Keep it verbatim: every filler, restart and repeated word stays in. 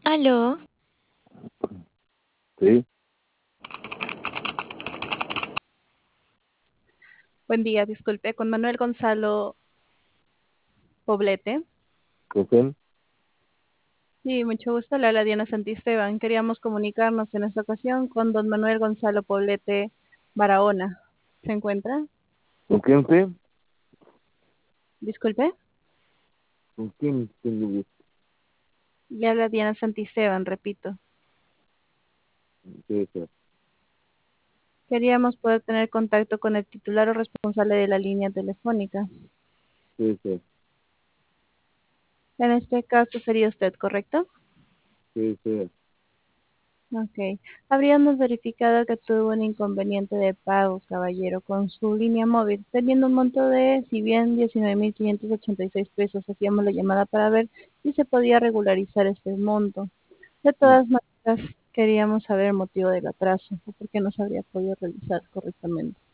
Aló, Sí, Buen día, disculpe, con Manuel Gonzalo Poblete. Copen, Sí, mucho gusto, le habla Diana Santisteban. Queríamos comunicarnos en esta ocasión con don Manuel Gonzalo Poblete Barahona. ¿Se encuentra? ¿con quién fue? Disculpe, ¿Con quién tengo gusto? le habla Diana Santisteban, repito. Sí, sí, Queríamos poder tener contacto con el titular o responsable de la línea telefónica. sí, sí, En este caso sería usted, ¿correcto? sí, sí. Ok. Habríamos verificado que tuvo un inconveniente de pago, caballero, con su línea móvil, teniendo un monto de, si bien diecinueve mil quinientos ochenta y seis pesos, hacíamos la llamada para ver si se podía regularizar este monto. De Mm, todas maneras, queríamos saber el motivo del atraso, o por qué no se habría podido realizar correctamente.